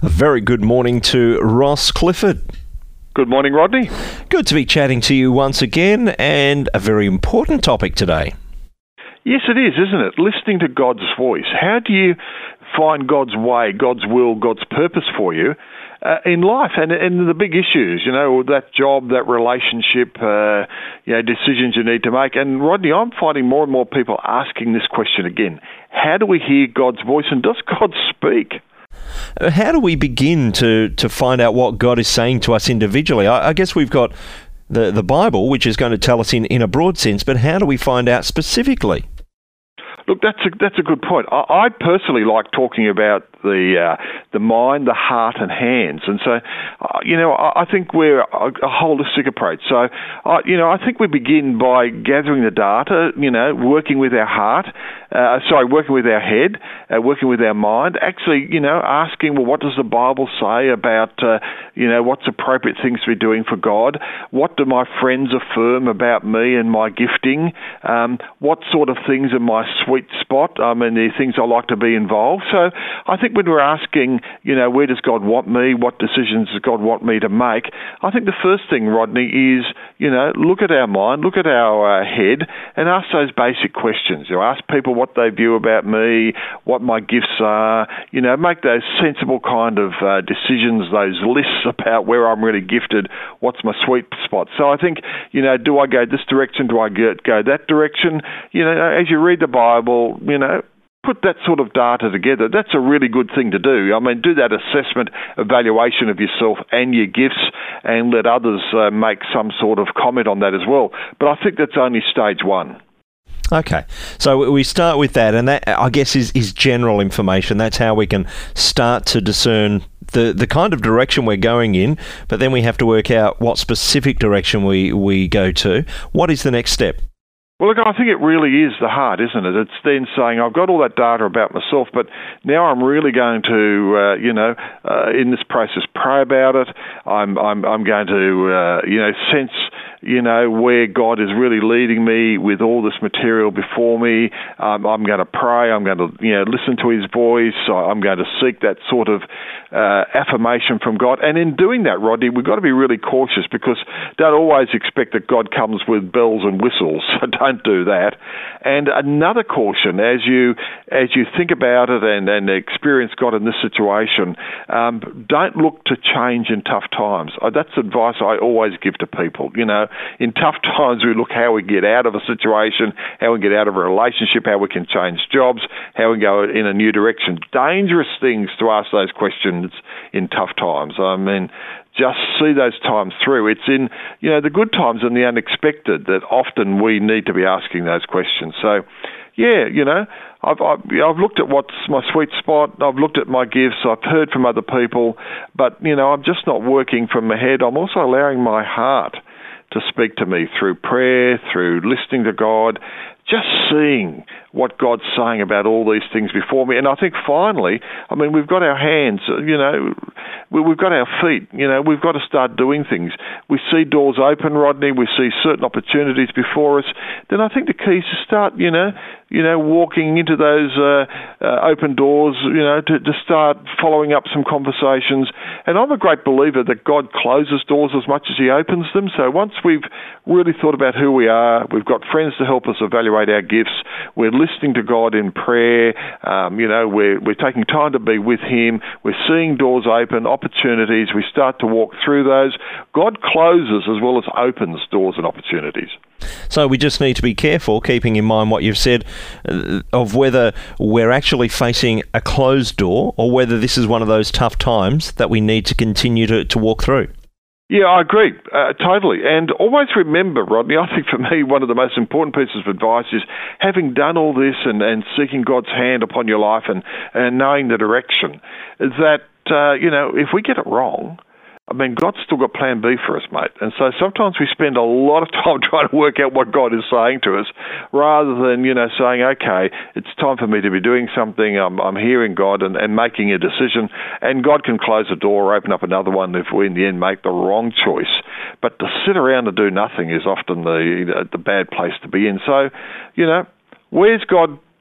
A very good morning to Ross Clifford. Good morning, Rodney. Good to be chatting to you once again, and a very important topic today. Yes, it is, isn't it? Listening to God's voice. How do you find God's way, God's will, God's purpose for you in life and the big issues, that job, that relationship, decisions you need to make. And Rodney, I'm finding more and more people asking this question again. How do we hear God's voice, and does God speak? How do we begin to find out what God is saying to us individually? I guess we've got the Bible, which is going to tell us in a broad sense, but how do we find out specifically? Look, that's a good point. I personally like talking about the mind, the heart, and hands, and so I think we're a holistic approach. So I think we begin by gathering the data, working with our heart, working with our head, working with our mind. Actually, asking, well, what does the Bible say about what's appropriate things to be doing for God? What do my friends affirm about me and my gifting? What sort of things are my sweet spot? The things I like to be involved. So I think when we're asking, where does God want me? What decisions does God want me to make? I think the first thing, Rodney, is, look at our mind, look at our head, and ask those basic questions. Ask people what they view about me, what my gifts are, make those sensible kind of decisions, those lists about where I'm really gifted, what's my sweet spot. So I think, do I go this direction? Do I go that direction? As you read the Bible, put that sort of data together. That's a really good thing to do. Do that assessment, evaluation of yourself and your gifts, and let others make some sort of comment on that as well. But I think that's only stage one. Okay, so we start with that, and that, I guess, is general information. That's how we can start to discern the kind of direction we're going in, but then we have to work out what specific direction we go to. What is the next step? Well, look, I think it really is the heart, isn't it? It's then saying, I've got all that data about myself, but now I'm really going to, in this process, pray about it. I'm going to, sense, where God is really leading me with all this material before me. I'm going to pray. I'm going to, listen to His voice. I'm going to seek that sort of affirmation from God. And in doing that, Rodney, we've got to be really cautious, because don't always expect that God comes with bells and whistles. So don't do that. And another caution, as you think about it and experience God in this situation, don't look to change in tough times. That's advice I always give to people. In tough times, we look how we get out of a situation, how we get out of a relationship, how we can change jobs, how we go in a new direction. Dangerous things to ask those questions in tough times. Just see those times through. It's in, the good times and the unexpected that often we need to be asking those questions. So, I've looked at what's my sweet spot. I've looked at my gifts. I've heard from other people, but, I'm just not working from my head. I'm also allowing my heart to speak to me through prayer, through listening to God, just seeing what God's saying about all these things before me. And I think finally, we've got our hands, we've got our feet, we've got to start doing things. We see doors open, Rodney, we see certain opportunities before us. Then I think the key is to start, walking into those open doors, to start following up some conversations. And I'm a great believer that God closes doors as much as He opens them. So once we've really thought about who we are, we've got friends to help us evaluate our gifts, we're listening to God in prayer, we're taking time to be with Him, we're seeing doors open, opportunities, we start to walk through those. God closes as well as opens doors and opportunities. So we just need to be careful, keeping in mind what you've said, of whether we're actually facing a closed door or whether this is one of those tough times that we need to continue to walk through. Yeah, I agree, totally. And always remember, Rodney, I think for me one of the most important pieces of advice is having done all this and seeking God's hand upon your life and knowing the direction, that, if we get it wrong, God's still got plan B for us, mate. And so sometimes we spend a lot of time trying to work out what God is saying to us rather than, saying, okay, it's time for me to be doing something. I'm hearing God and making a decision. And God can close a door or open up another one if we, in the end, make the wrong choice. But to sit around and do nothing is often the bad place to be in. So, where's God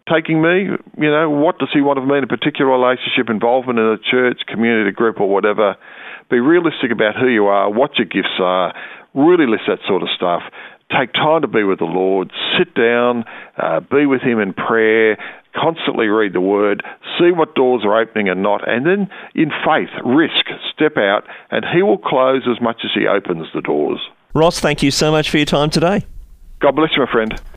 taking me? What does he want of me in a particular relationship, involvement in a church, community group or whatever? Be realistic about who you are, what your gifts are, really list that sort of stuff. Take time to be with the Lord, sit down, be with him in prayer, constantly read the Word, see what doors are opening and not, and then in faith, risk, step out, and he will close as much as he opens the doors. Ross, thank you so much for your time today. God bless you, my friend.